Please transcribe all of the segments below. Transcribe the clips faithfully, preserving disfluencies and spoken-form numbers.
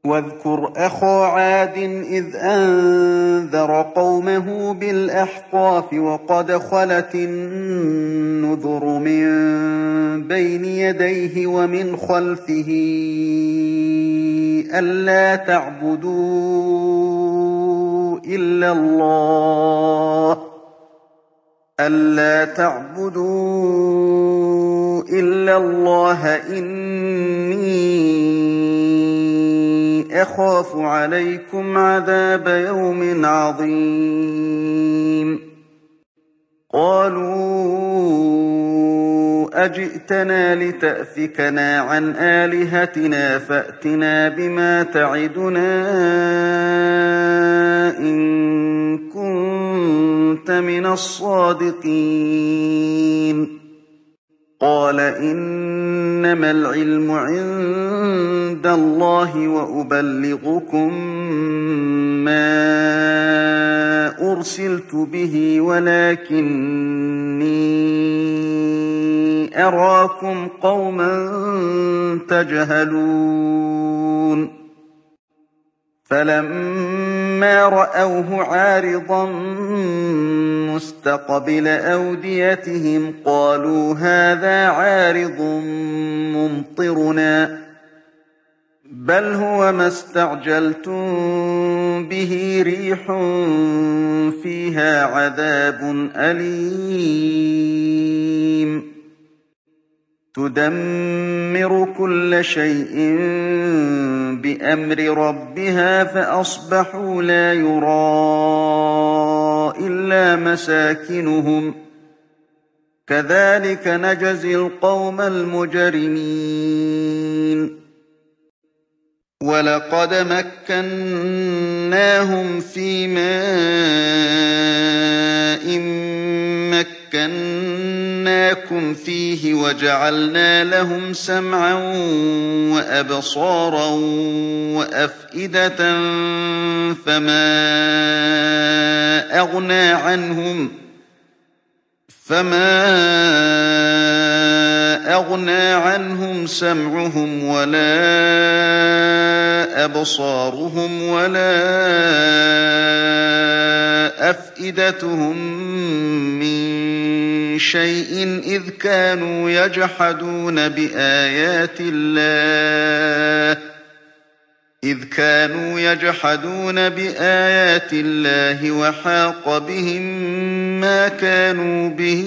واذكر أخا عاد إذ أنذر قومه بالأحقاف وقد خلت النذر من بين يديه ومن خلفه ألا تعبدوا إلا الله ألا تعبدوا إلا الله إني أخاف عليكم عذاب يوم عظيم قالوا أجئتنا لتأفكنا عن آلهتنا فأتنا بما تعدنا إن كنت من الصادقين قال إنما العلم عند الله وأبلغكم ما أرسلت به ولكني أراكم قوما تجهلون فلما رأوه عارضا مستقبل أوديتهم قالوا هذا عارض ممطرنا بل هو ما استعجلتم به ريح فيها عذاب أليم تدمر كل شيء بأمر ربها فأصبحوا لا يرى إلا مساكنهم كذلك نجزي القوم المجرمين ولقد مكناهم في ماء مكناكم فيه وجعلنا لهم سمعا وأبصارا وأفئدة فما أغنى عنهم فما أغنى عنهم سمعهم ولا أبصارهم ولا أفئدتهم من شيء إذ كانوا يجحدون بآيات الله إذ كانوا يجحدون بآيات الله وحاق بهم ما كانوا به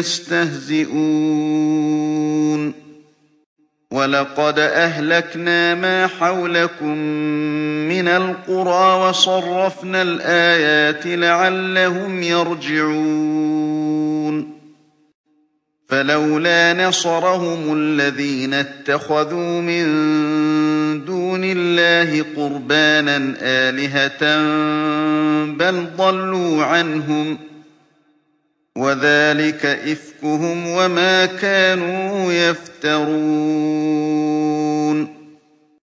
يستهزئون ولقد أهلكنا ما حولكم من القرى وصرفنا الآيات لعلهم يرجعون فلولا نصرهم الذين اتخذوا من دون الله قربانا آلهة بل ضلوا عنهم وذلك إفكهم وما كانوا يفترون